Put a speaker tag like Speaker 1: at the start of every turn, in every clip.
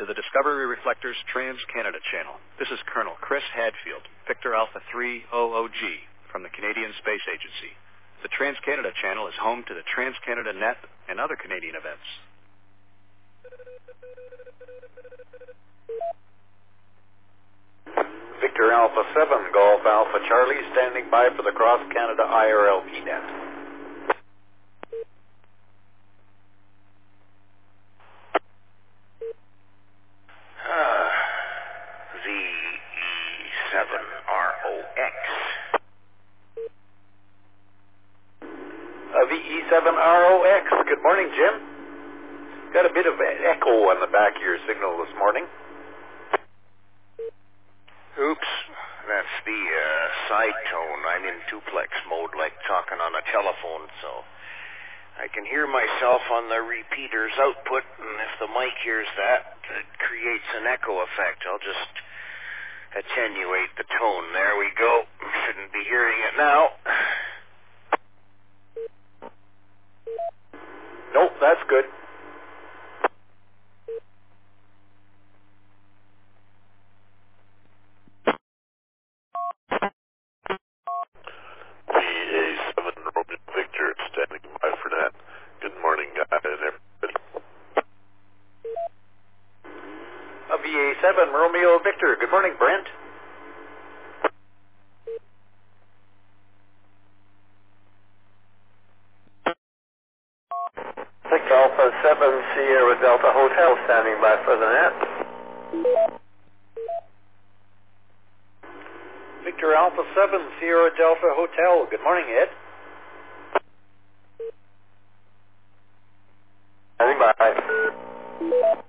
Speaker 1: to the Discovery Reflectors Trans-Canada Channel. This is Colonel Chris Hadfield, Victor Alpha 300G from the Canadian Space Agency. The Trans-Canada Channel is home to the Trans-Canada Net and other Canadian events.
Speaker 2: Victor Alpha 7, Golf Alpha Charlie, standing by for the Cross Canada IRLP net.
Speaker 3: VE7ROX.
Speaker 2: VE7ROX. Good morning, Jim. Got a bit of echo on the back of your signal this morning.
Speaker 3: Oops, that's the side tone. I'm in duplex mode, like talking on a telephone, so I can hear myself on the repeater's output, and if the mic hears that, it creates an echo effect. I'll just attenuate the tone. There we go. Shouldn't be hearing it now.
Speaker 2: Nope, that's good.
Speaker 4: VA7 Romeo Victor standing by for that. Good morning, guys and everybody.
Speaker 2: VA7 Romeo Victor. Good morning, Brent.
Speaker 5: Victor Alpha 7 Sierra Delta Hotel standing by for the net.
Speaker 2: Victor Alpha 7 Sierra Delta Hotel. Good morning, Ed.
Speaker 5: Standing by.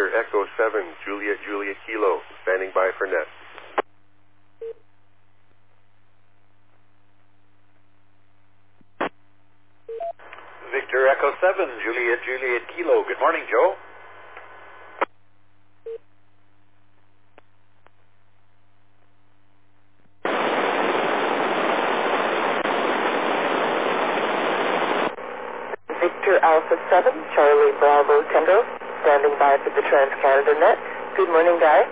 Speaker 6: Victor Echo 7, Juliet Kilo, standing by for net.
Speaker 2: Victor Echo 7, Juliet Kilo. Good morning, Joe.
Speaker 7: Victor Alpha 7, Charlie Bravo Tango, standing by for the Trans-Canada Net. Good morning, Guy.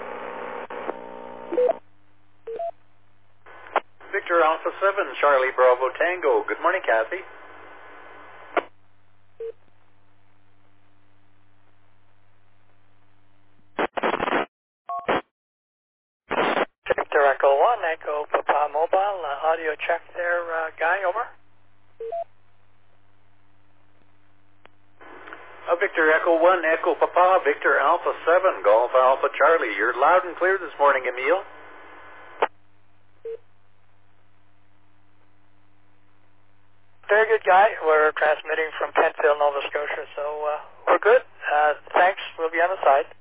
Speaker 2: Victor Alpha 7, Charlie Bravo Tango. Good morning, Kathy.
Speaker 5: Victor Echo 1, Echo Papa Mobile, audio check there, Guy, over.
Speaker 2: Victor Echo 1, Echo Papa, Victor Alpha 7, Golf Alpha Charlie. You're loud and clear this morning, Emil.
Speaker 5: Very good, Guy. We're transmitting from Kentville, Nova Scotia, so we're good. Thanks. We'll be on the side.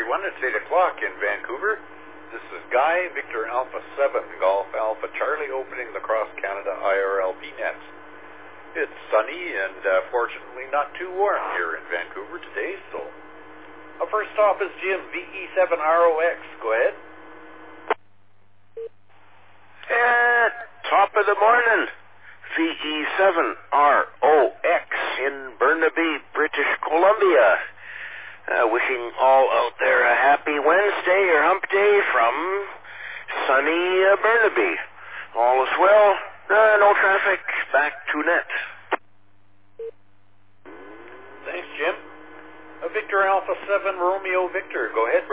Speaker 2: everyone. It's 8 o'clock in Vancouver. This is Guy, Victor Alpha 7, Golf Alpha Charlie, opening the Cross Canada IRLP nets. It's sunny and fortunately not too warm here in Vancouver today, so... Our first stop is Jim, VE7ROX. Go ahead.
Speaker 3: Top of the morning. VE7ROX in Burnaby, British Columbia. Wishing all out there a happy Wednesday or hump day from sunny Burnaby. All is well. No traffic. Back to net.
Speaker 2: Thanks, Jim. Victor Alpha 7, Romeo Victor. Go ahead.